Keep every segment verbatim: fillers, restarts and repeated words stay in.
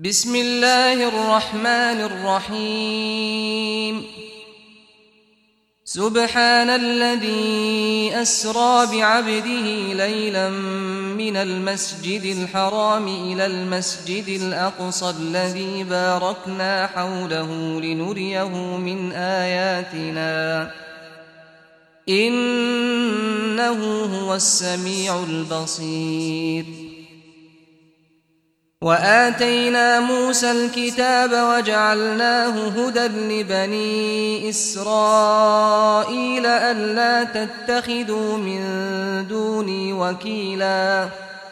بسم الله الرحمن الرحيم سبحان الذي أسرى بعبده ليلا من المسجد الحرام إلى المسجد الأقصى الذي باركنا حوله لنريه من آياتنا إنه هو السميع البصير. وآتينا موسى الكتاب وجعلناه هدى لبني إسرائيل ألا تتخذوا من دوني وكيلا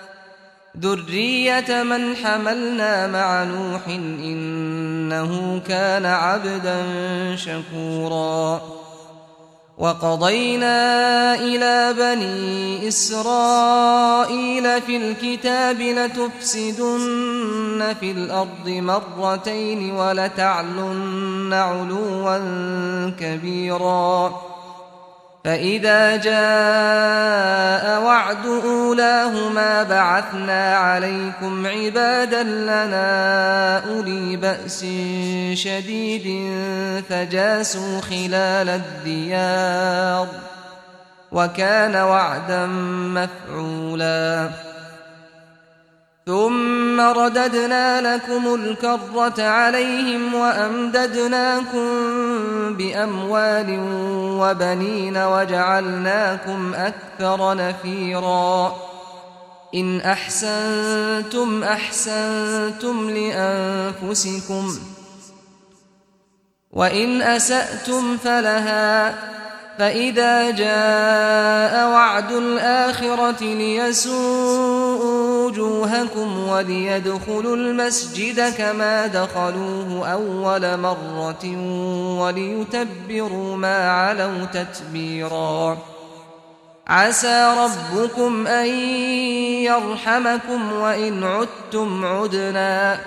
ذرية من حملنا مع نوح إنه كان عبدا شكورا. وقضينا إلى بني إسرائيل في الكتاب لتفسدن في الأرض مرتين ولتعلن علوا كبيرا. فإذا جاء وعد أولاهما بعثنا عليكم عبادا لنا أولي بأس شديد فجاسوا خلال الديار وكان وعدا مفعولا. ثم رددنا لكم الكرة عليهم وأمددناكم بأموال وبنين وجعلناكم أكثر نفيرا. إن أحسنتم أحسنتم لأنفسكم وإن أسأتم فلها. فإذا جاء وعد الآخرة ليسوءوا وجوهكم وليدخلوا المسجد كما دخلوه أول مرة وليتبروا ما علوا تتبيرا. عسى ربكم أن يرحمكم وإن عدتم عدنا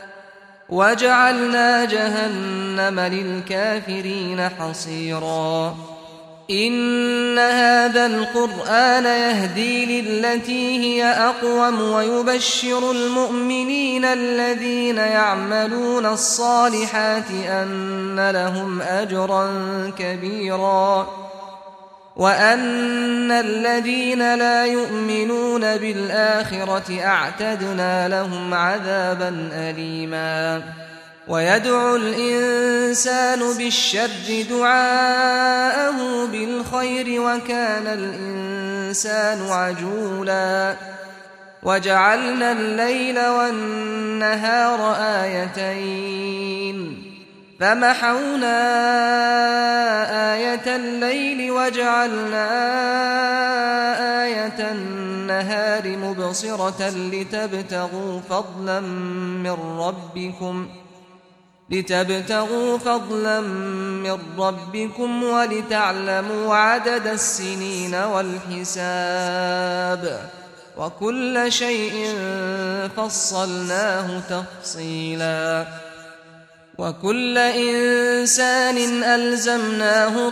وجعلنا جهنم للكافرين حصيرا. إن هذا القرآن يهدي للتي هي أقوم ويبشر المؤمنين الذين يعملون الصالحات أن لهم أجرا كبيرا وأن الذين لا يؤمنون بالآخرة أعتدنا لهم عذابا أليما. ويدعو الإنسان بالشر دعاءه بالخير وكان الإنسان عجولا. وجعلنا الليل والنهار آيتين فمحونا آية الليل وجعلنا آية النهار مبصرة لتبتغوا فضلا من ربكم لتبتغوا فضلا من ربكم ولتعلموا عدد السنين والحساب وكل شيء فصلناه تفصيلا. وكل إنسان ألزمناه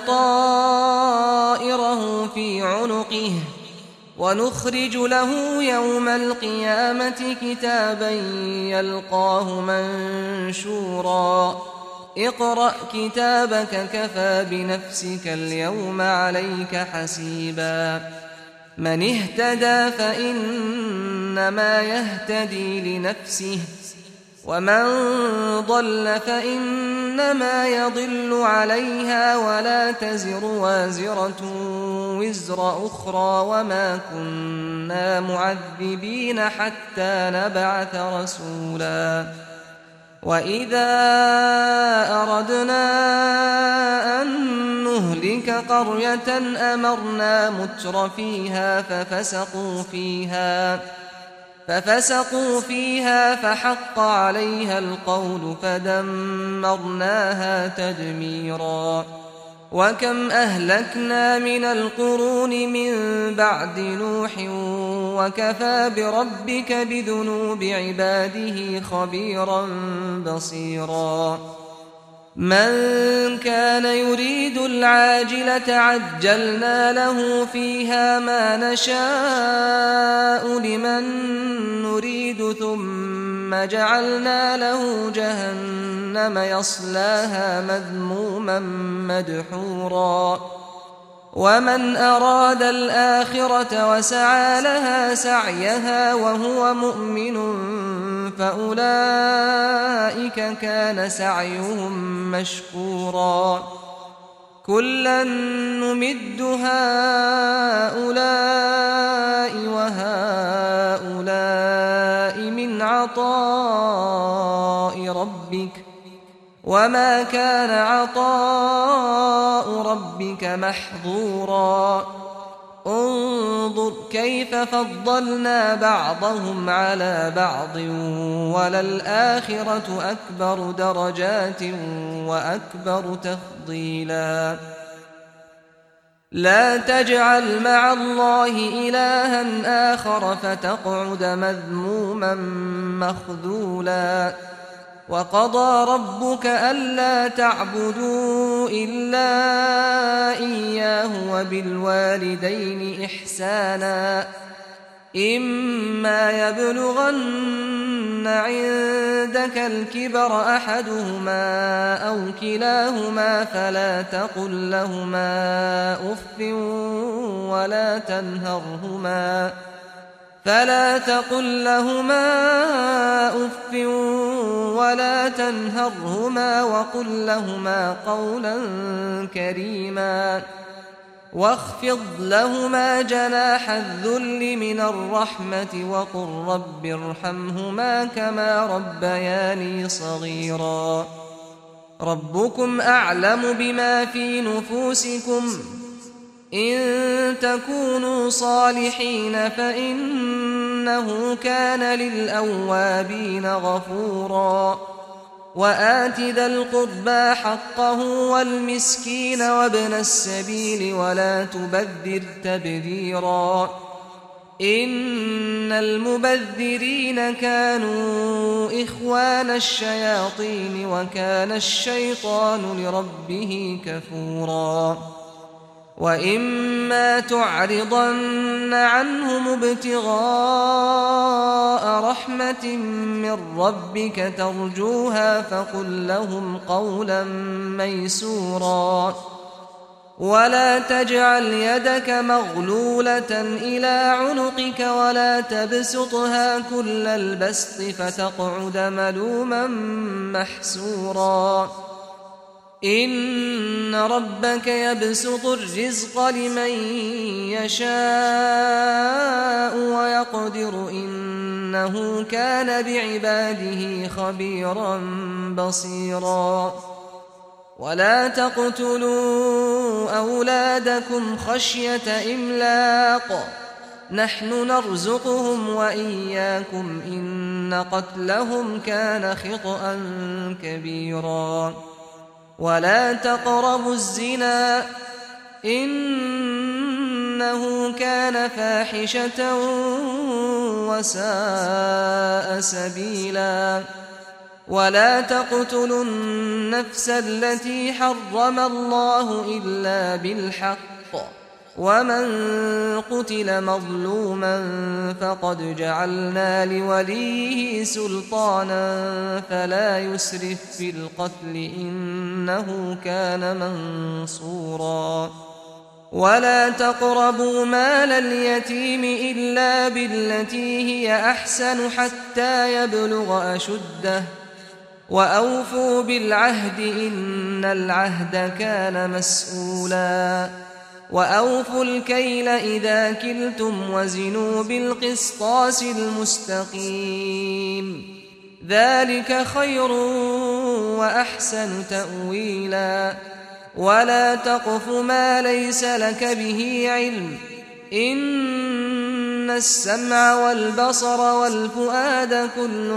طائره في عنقه ونخرج له يوم القيامة كتابا يلقاه منشورا. اقرأ كتابك كفى بنفسك اليوم عليك حسيبا. من اهتدى فإنما يهتدي لنفسه ومن ضل فإنما يضل عليها ولا تزر وازرة وزر أخرى وما كنا معذبين حتى نبعث رسولا. وإذا أردنا أن نهلك قرية أمرنا متر فيها ففسقوا فيها ففسقوا فيها فحق عليها القول فدمرناها تدميرا. وكم أهلكنا من القرون من بعد نوح وكفى بربك بذنوب عباده خبيرا بصيرا. من كان يريد العاجلة عجلنا له فيها ما نشاء لمن نريد ثم ثم جعلنا له جهنم يصلاها مذموما مدحورا ومن أراد الآخرة وسعى لها سعيها وهو مؤمن فأولئك كان سعيهم مشكورا كلا نمد هؤلاء وهؤلاء من عطاء ربك وما كان عطاء ربك محظورا انظر كيف فضلنا بعضهم على بعض وللآخرة أكبر درجات وأكبر تفضيلا لا تجعل مع الله إلها آخر فتقعد مذموما مخذولا وقضى ربك ألا تعبدوا إلا إياه وبالوالدين إحسانا إما يبلغن عندك الكبر أحدهما أو كلاهما فلا تقل لهما أف ولا تنهرهما فلا تقل لهما أف ولا تنهرهما وقل لهما قولا كريما واخفض لهما جناح الذل من الرحمة وقل رب ارحمهما كما ربياني صغيرا ربكم أعلم بما في نفوسكم إن تكونوا صالحين فإنه كان للأوابين غفورا وآت ذا القربى حقه والمسكين وابن السبيل ولا تبذر تبذيرا إن المبذرين كانوا إخوان الشياطين وكان الشيطان لربه كفورا وإما تعرضن عنهم ابتغاء رحمة من ربك ترجوها فقل لهم قولا ميسورا ولا تجعل يدك مغلولة إلى عنقك ولا تبسطها كل البسط فتقعد ملوما محسورا إن ربك يبسط الرزق لمن يشاء ويقدر إنه كان بعباده خبيرا بصيرا ولا تقتلوا أولادكم خشية إملاق نحن نرزقهم وإياكم إن قتلهم كان خطأ كبيرا ولا تقربوا الزنا إنه كان فاحشة وساء سبيلا ولا تقتلوا النفس التي حرم الله إلا بالحق ومن قتل مظلوما فقد جعلنا لوليه سلطانا فلا يسرف في القتل إنه كان منصورا ولا تقربوا مال اليتيم إلا بالتي هي أحسن حتى يبلغ أشده وأوفوا بالعهد إن العهد كان مسؤولا وأوفوا الكيل إذا كلتم وزنوا بالقسطاس المستقيم ذلك خير وأحسن تأويلا ولا تقف ما ليس لك به علم إن السمع والبصر والفؤاد كل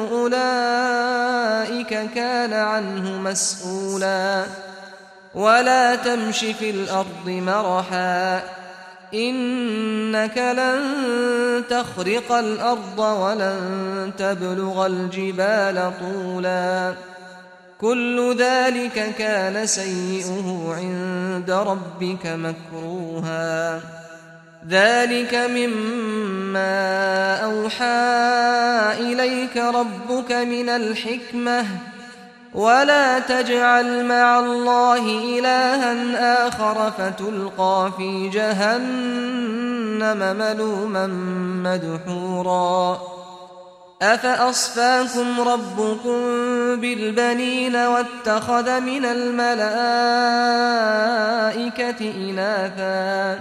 أولئك كان عنه مسؤولا ولا تمش في الأرض مرحا إنك لن تخرق الأرض ولن تبلغ الجبال طولا كل ذلك كان سيئه عند ربك مكروها ذلك مما أوحى إليك ربك من الحكمة ولا تجعل مع الله إلها آخر فتلقى في جهنم ملوما مدحورا أفأصفاكم ربكم بالبنين واتخذ من الملائكة إناثا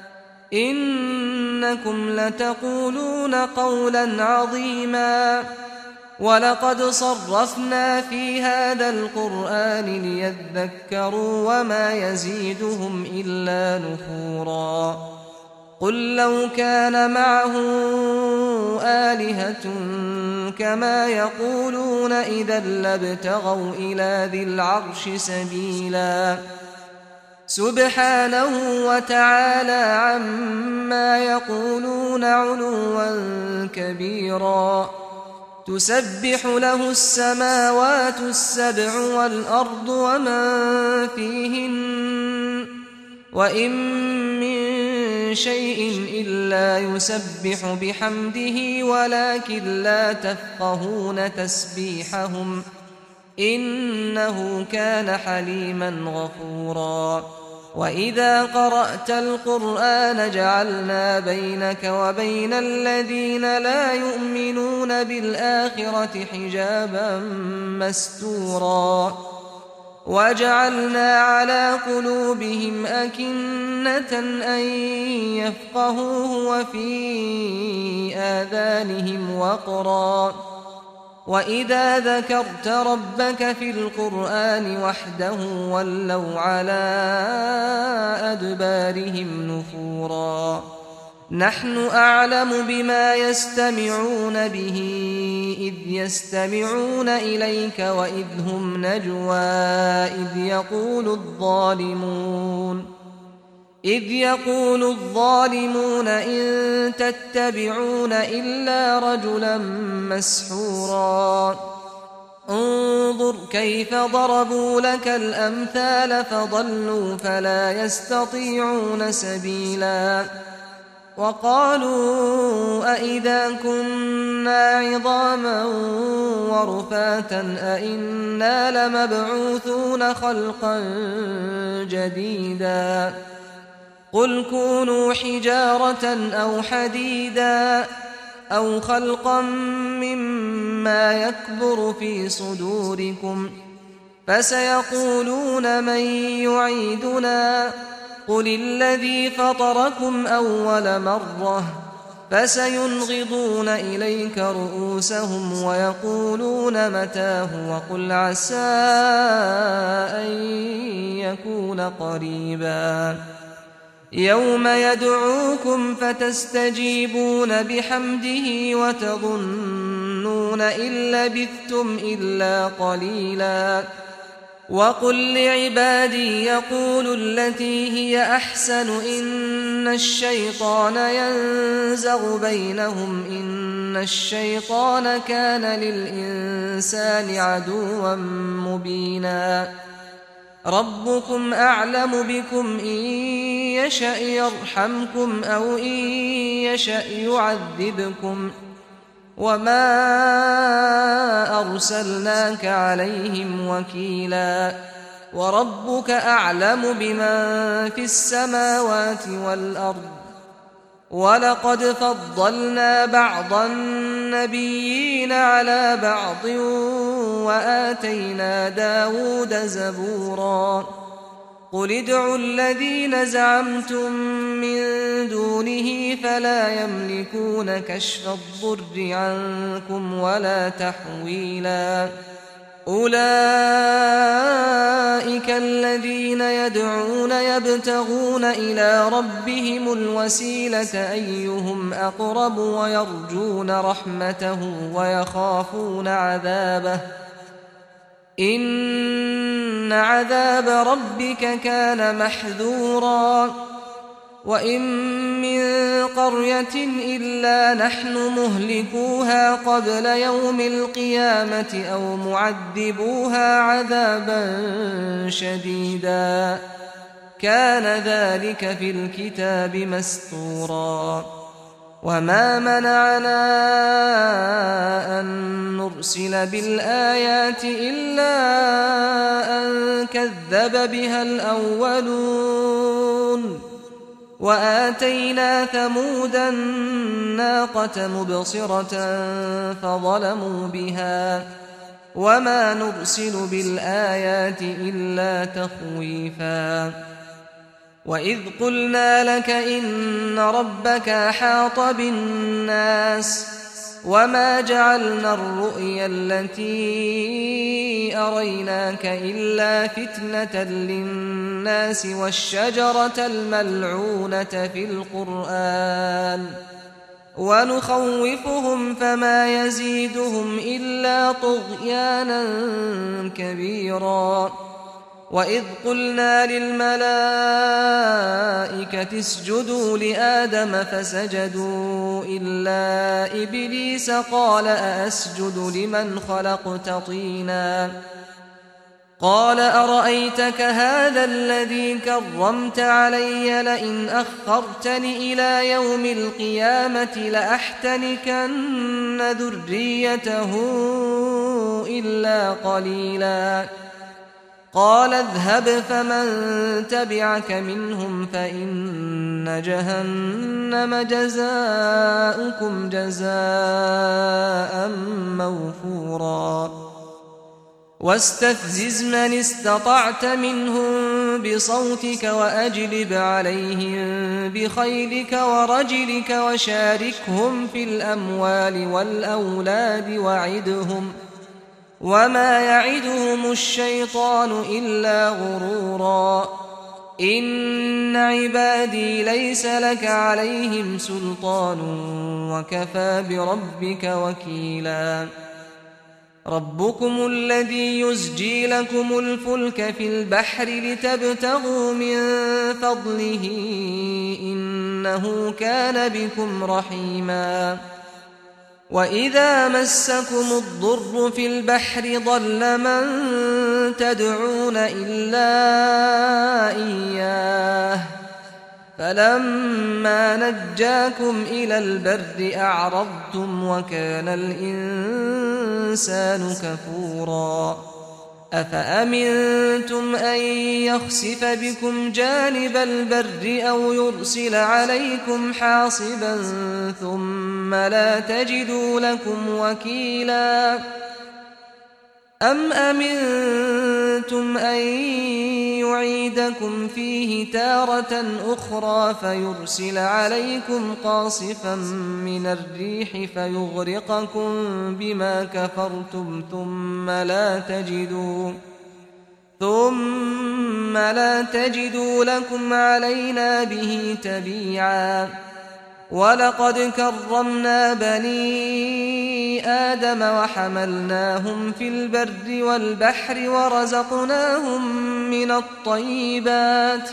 إنكم لتقولون قولا عظيما ولقد صرفنا في هذا القرآن ليذكروا وما يزيدهم إلا نفورا قل لو كان معه آلهة كما يقولون إذا لابتغوا إلى ذي العرش سبيلا سبحانه وتعالى عما يقولون علوا كبيرا تسبح له السماوات السبع والأرض ومن فيهن وإن من شيء إلا يسبح بحمده ولكن لا تفقهون تسبيحهم إنه كان حليما غفورا وإذا قرأت القرآن جعلنا بينك وبين الذين لا يؤمنون بالآخرة حجابا مستورا وجعلنا على قلوبهم أكنة أن يفقهوه وفي آذانهم وقرا وإذا ذكرت ربك في القرآن وحده ولوا على أدبارهم نفورا نحن أعلم بما يستمعون به إذ يستمعون إليك وإذ هم نجوى إذ يقول الظالمون إذ يقول الظالمون إن تتبعون إلا رجلا مسحورا انظر كيف ضربوا لك الأمثال فضلوا فلا يستطيعون سبيلا وقالوا أئذا كنا عظاما ورفاتا أئنا لمبعوثون خلقا جديدا قل كونوا حجارة أو حديدا أو خلقا مما يكبر في صدوركم فسيقولون من يعيدنا قل الذي فطركم أول مرة فسينغضون إليك رؤوسهم ويقولون متاه وقل عسى أن يكون قريبا يوم يدعوكم فتستجيبون بحمده وتظنون إن لبثتم إلا قليلا وقل لعبادي يقولوا التي هي أحسن إن الشيطان ينزغ بينهم إن الشيطان كان للإنسان عدوا مبينا ربكم أعلم بكم إن يشأ يرحمكم أو إن يشأ يعذبكم وما أرسلناك عليهم وكيلا وربك أعلم بمن في السماوات والأرض ولقد فضلنا بعض النبيين على بعض وآتينا داود زبورا قل ادعوا الذين زعمتم من دونه فلا يملكون كشف الضر عنكم ولا تحويلا أولئك الذين يدعون يبتغون إلى ربهم الوسيلة أيهم أقرب ويرجون رحمته ويخافون عذابه إن عذاب ربك كان محذورا وإن من قرية إلا نحن مهلكوها قبل يوم القيامة أو معذبوها عذابا شديدا كان ذلك في الكتاب مسطورا وما منعنا أن نرسل بالآيات إلا أن كذب بها الأولون وآتينا ثمود الناقة مبصرة فظلموا بها وما نرسل بالآيات إلا تخويفا وإذ قلنا لك إن ربك أحاط بالناس وما جعلنا الرؤيا التي أريناك إلا فتنة للناس والشجرة الملعونة في القرآن ونخوفهم فما يزيدهم إلا طغيانا كبيرا وإذ قلنا للملائكة اسجدوا لآدم فسجدوا إلا إبليس قال أأسجد لمن خلقت طينا قال أرأيتك هذا الذي كرمت علي لئن أخرتني إلى يوم القيامة لأحتنكن ذريته إلا قليلا قال اذهب فمن تبعك منهم فإن جهنم جزاؤكم جزاء موفورا واستفزز من استطعت منهم بصوتك وأجلب عليهم بخيلك ورجلك وشاركهم في الأموال والأولاد وعدهم وما يعدهم الشيطان إلا غرورا إن عبادي ليس لك عليهم سلطان وكفى بربك وكيلا ربكم الذي يزجي لكم الفلك في البحر لتبتغوا من فضله إنه كان بكم رحيما وإذا مسكم الضر في البحر ضل من تدعون إلا إياه فلما نجاكم إلى البر أعرضتم وكان الإنسان كفورا أفأمنتم أن يخسف بكم جانب البر أو يرسل عليكم حاصبا ثم لا تجدوا لكم وكيلا أم أمنتم أن يعيدكم فيه تارة أخرى فيرسل عليكم قاصفا من الريح فيغرقكم بما كفرتم ثم لا تجدوا ثم لا تجدوا لكم علينا به تبيعا ولقد كرمنا بني آدم وحملناهم في البر والبحر ورزقناهم من الطيبات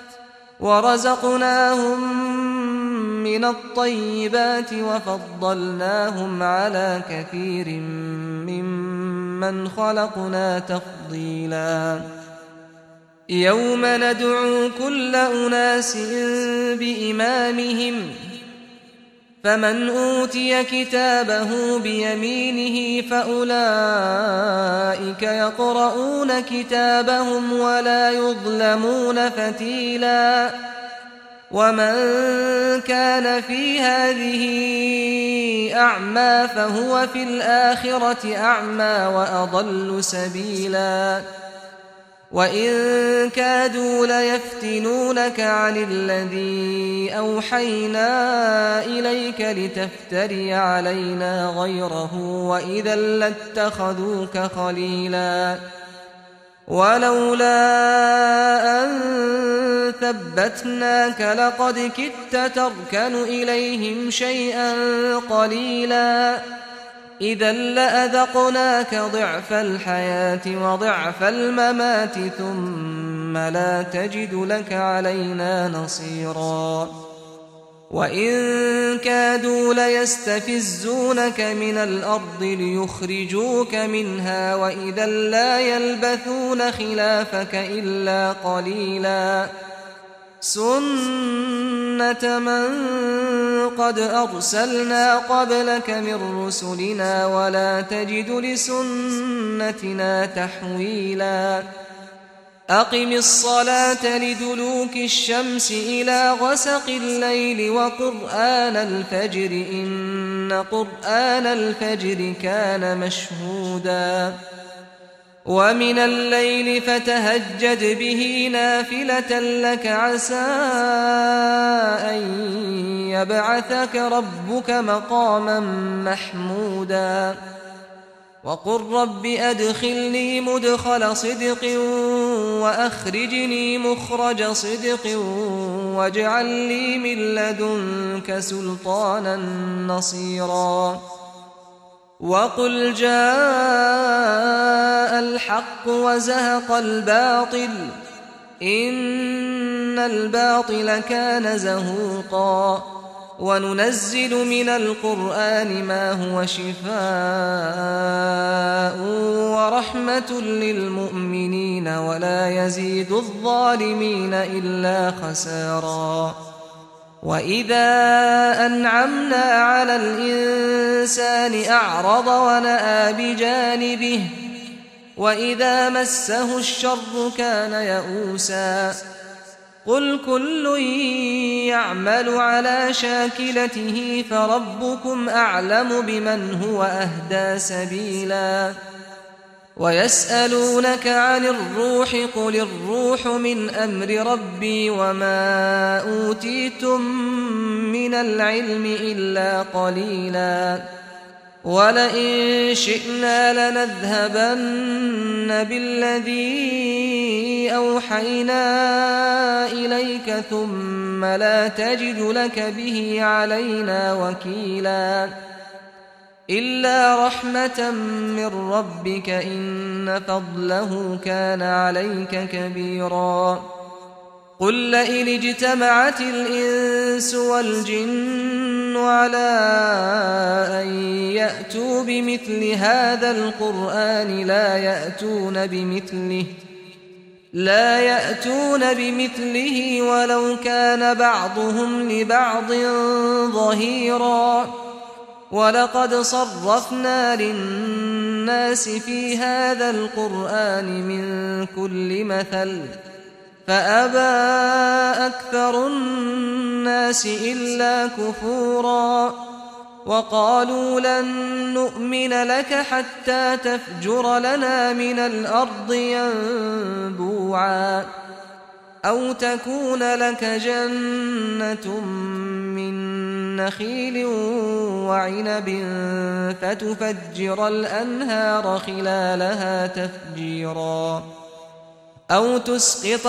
ورزقناهم من الطيبات وفضلناهم على كثير ممن خلقنا تفضيلا يوم ندعو كل أناس بإمامهم فمن أوتي كتابه بيمينه فأولئك يقرؤون كتابهم ولا يظلمون فتيلا ومن كان في هذه أعمى فهو في الآخرة أعمى وأضل سبيلا وإن كادوا ليفتنونك عن الذي أوحينا إليك لتفتري علينا غيره وإذا لاتخذوك خليلا ولولا أن ثبتناك لقد كدت تركن إليهم شيئا قليلا إذا لأذقناك ضعف الحياة وضعف الممات ثم لا تجد لك علينا نصيرا وإن كادوا ليستفزونك من الأرض ليخرجوك منها وإذا لا يلبثون خلافك إلا قليلا سنة من قد أرسلنا قبلك من رسلنا ولا تجد لسنتنا تحويلا أقم الصلاة لدلوك الشمس إلى غسق الليل وقرآن الفجر إن قرآن الفجر كان مشهودا ومن الليل فتهجد به نافلة لك عسى أن يبعثك ربك مقاما محمودا وقل رب أدخلني مدخل صدق وأخرجني مخرج صدق واجعل لي من لدنك سلطانا نصيرا وقل جاء الحق وزهق الباطل إن الباطل كان زهوقا وننزل من القرآن ما هو شفاء ورحمة للمؤمنين ولا يزيد الظالمين إلا خسارا وإذا أنعمنا على الإنسان أعرض ونأى بجانبه وإذا مسه الشر كان يئوسا قل كل يعمل على شاكلته فربكم أعلم بمن هو أهدى سبيلا ويسألونك عن الروح قل الروح من أمر ربي وما أوتيتم من العلم إلا قليلا ولئن شئنا لنذهبن بالذي أوحينا إليك ثم لا تجد لك به علينا وكيلا إلا رحمة من ربك إن فضله كان عليك كبيرا قل لئن اجتمعت الإنس والجن على أن يأتوا بمثل هذا القرآن لا يأتون بمثله لا يأتون بمثله ولو كان بعضهم لبعض ظهيرا ولقد صرفنا للناس في هذا القرآن من كل مثل فأبى أكثر الناس إلا كفورا وقالوا لن نؤمن لك حتى تفجر لنا من الأرض ينبوعا أو تكون لك جنة من نخيل وعنب فتفجر الأنهار خلالها تفجيرا أو تسقط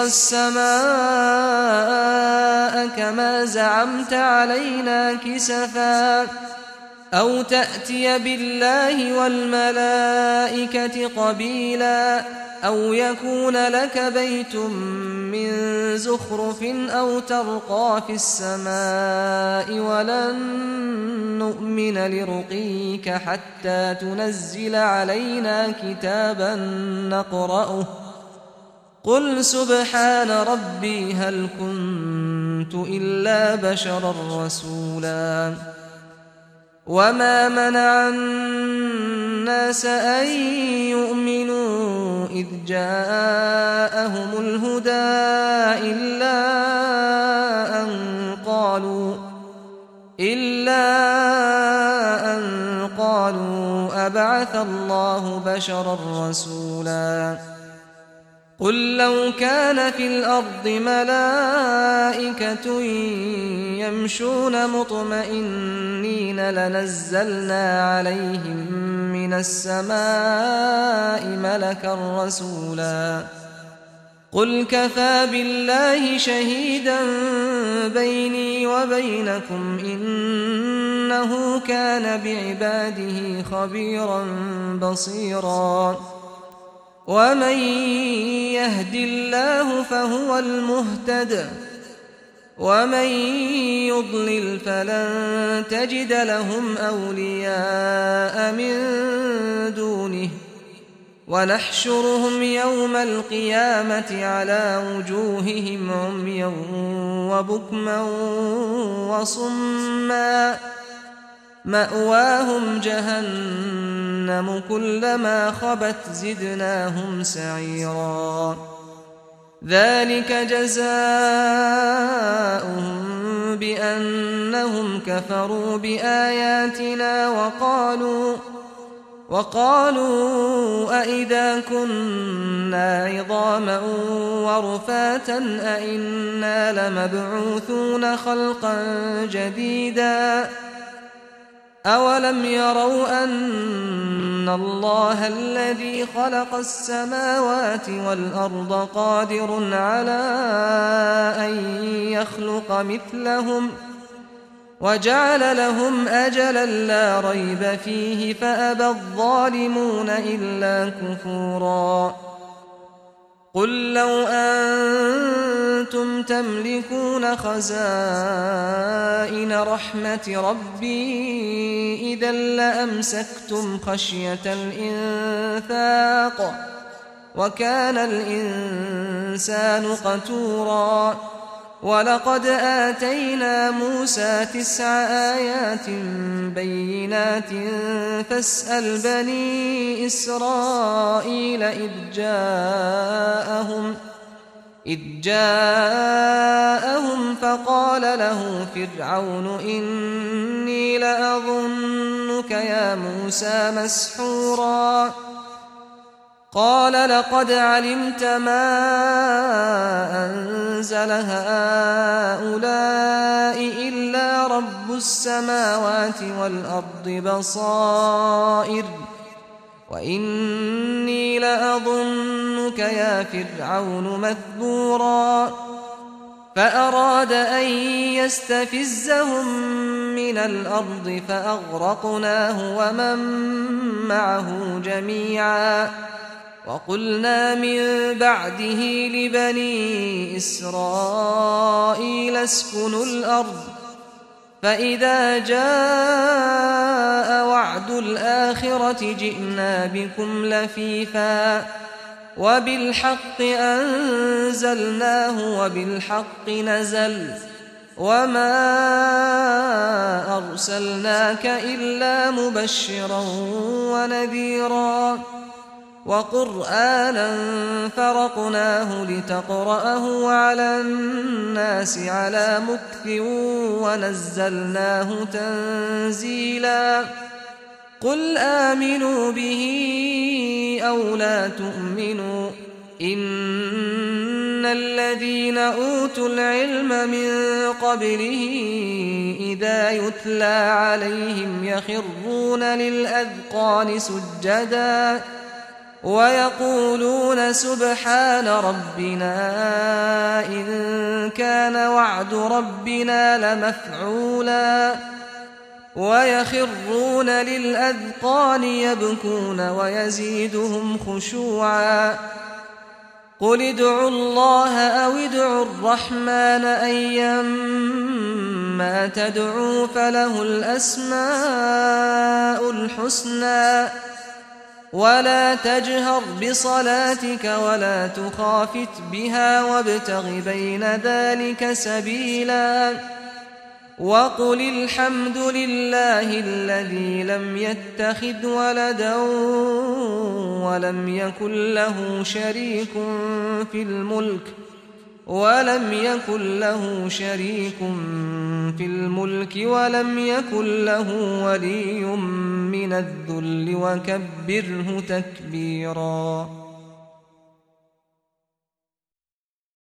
السماء كما زعمت علينا كسفا أو تأتي بالله والملائكة قبيلا أو يكون لك بيت من زخرف أو ترقى في السماء ولن نؤمن لرقيك حتى تنزل علينا كتابا نقرأه قل سبحان ربي هل كنت إلا بشرا رسولا وما منع الناس أن يؤمنوا إذ جاءهم الهدى إلا أن قالوا إلا أن قالوا أبعث الله بشرا رسولا قل لو كان في الأرض ملائكة يمشون مطمئنين لنزلنا عليهم من السماء ملكا رسولا قل كفى بالله شهيدا بيني وبينكم إنه كان بعباده خبيرا بصيرا ومن يهد الله فهو المهتد ومن يضلل فلن تجد لهم أولياء من دونه ونحشرهم يوم القيامة على وجوههم عميا وبكما وصما مأواهم جهنم كلما خبت زدناهم سعيرا ذلك جزاؤهم بأنهم كفروا بآياتنا وقالوا وقالوا أئذا كنا عظاما ورفاتا أئنا لمبعوثون خلقا جديدا أولم يروا أن الله الذي خلق السماوات والأرض قادر على أن يخلق مثلهم وجعل لهم أجلا لا ريب فيه فأبى الظالمون إلا كفورا قل لو أنتم تملكون خزائن رحمة ربي إذا لأمسكتم خشية الإنفاق وكان الإنسان قتورا ولقد آتينا موسى تسع آيات بينات فاسأل بني إسرائيل إذ جاءهم إذ جاءهم فقال له فرعون إني لأظنك يا موسى مسحورا قال لقد علمت ما أنزل هؤلاء إلا رب السماوات والأرض بصائر وإني لأظنك يا فرعون مثبورا فأراد أن يستفزهم من الأرض فأغرقناه ومن معه جميعا وقلنا من بعده لبني إسرائيل اسكنوا الأرض فإذا جاء وعد الآخرة جئنا بكم لفيفا وبالحق أنزلناه وبالحق نزل وما أرسلناك إلا مبشرا ونذيرا وقرآنا فرقناه لتقرأه على الناس على مكث ونزلناه تنزيلا قل آمنوا به أو لا تؤمنوا إن الذين أوتوا العلم من قبله إذا يتلى عليهم يخرون للأذقان سجدا ويقولون سبحان ربنا إن كان وعد ربنا لمفعولا ويخرون للأذقان يبكون ويزيدهم خشوعا قل ادعوا الله أو ادعوا الرحمن أيما تدعوا فله الأسماء الحسنى ولا تجهر بصلاتك ولا تخافت بها وابتغ بين ذلك سبيلا وقل الحمد لله الذي لم يتخذ ولدا ولم يكن له شريك في الملك ولم يكن له شريك في الملك ولم يكن له ولي من الذل وكبره تكبيرا.